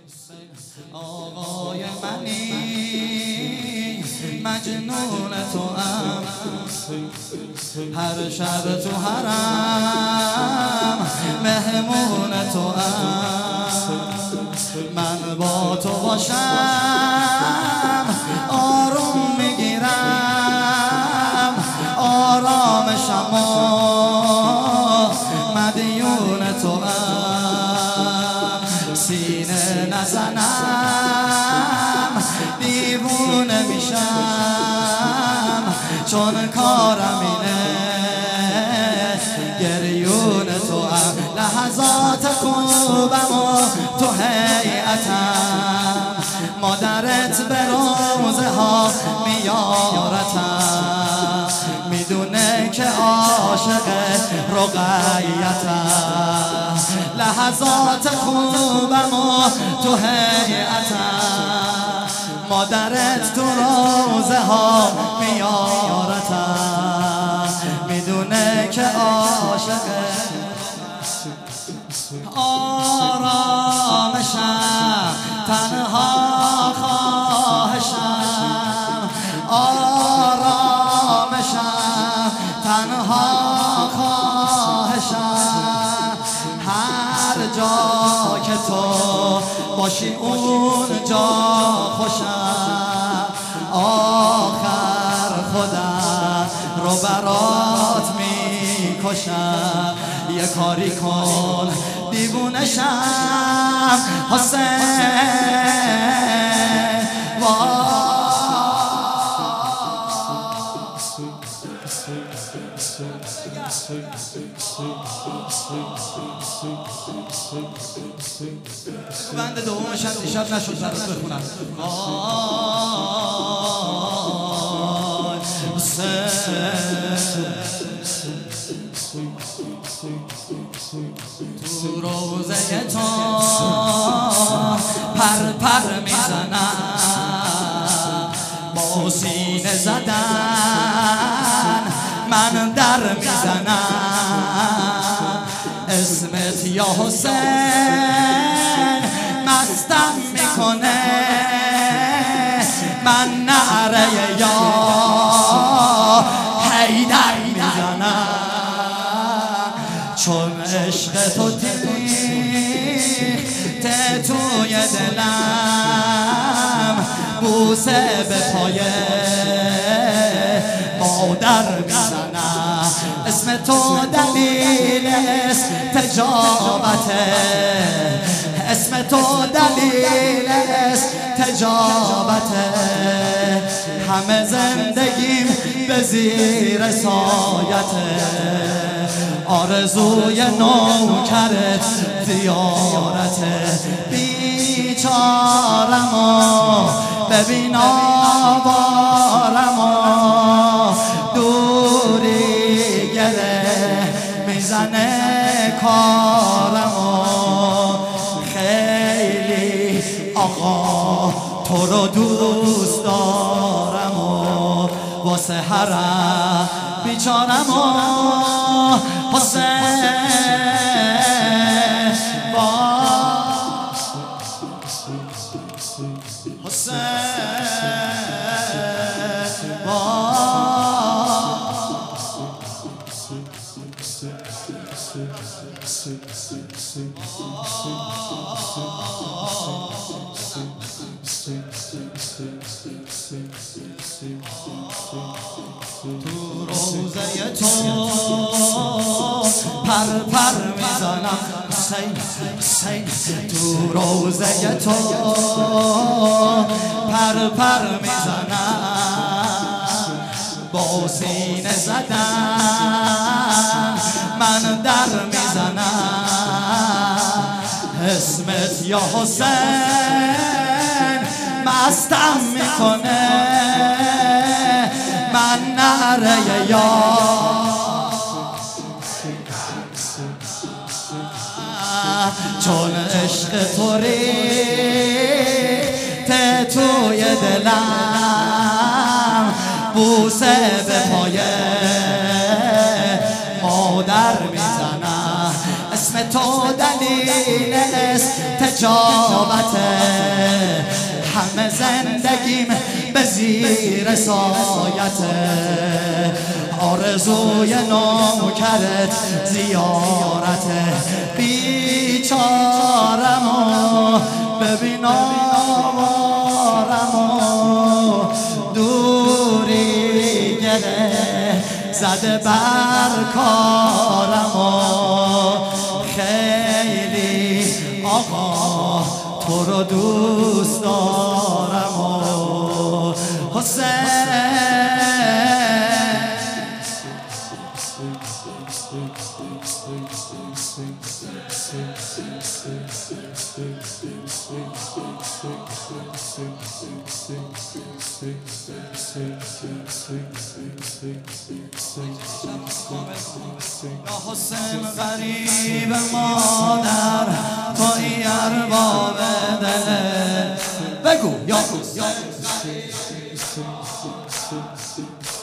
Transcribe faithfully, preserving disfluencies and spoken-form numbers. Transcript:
آقای منی مجنون تو ام، هر شب تو حرم مهمون تو ام. من با تو باشم آروم میگیرم، آرامشم و مدیون تو ام. سینه نزنم دیوونه میشم، چون کارم اینه گریون تو ام. لحظات خوبم و تو هیئتم، مادرت به روزه ها میارتم، میدونه که عاشق رقیتم. لحظات خوبم و تو هیئتم، مادرت تو روزه ها میارتم، میدونه که عاشق آرامشم، تنها خواهشم، آرامشم، تنها خواهشم. هر جا که تو باشی اون جا خوشم، آخر خودم رو برات میکشم. یه کاری کن دیوونشم حسین. بند دومش هم دیشب نشد برات بخونم. تو روزه تو پر پر میزنم، با سینه زدن من در میزنم. اسمت یا حسین مستم میکنه، من نعره یا حیدر میزنم. چون عشق تو تیخته توی دلم، بوسه به پای مادر میزنم. اسم تو دلیل استجابته، اسم تو دلیل استجابته. همه زندگیم به زیر سایته، آرزوی نوکرت زیارته. بیچارم و ببین آوارم و دوری گره میزنه کارم و خیلی آقا تو رو دوست دارم و واسه حرم بیچارم و حسین. تو روزه تو پر پر میزنم حسین حسین. تو روزه تو پر پر میزنم، با سینه زدن من در میزنم. اسمت یا حسین مستم میکنه، من نعره یا چون عشق تو ریخته توی دلم، بوسه به پای مادر میزنم. اسم تو دلیل استجابته، همه زندگیم به زیر سایته، آرزوی نوکرت زیارته، بیچارمو ببین آوارمو دوری گره زده بر کارمو، خیلی آقا تو رو دوست دارمو حسین. یا حسین غریب مادر توی ارباب دل، بگو یا حسین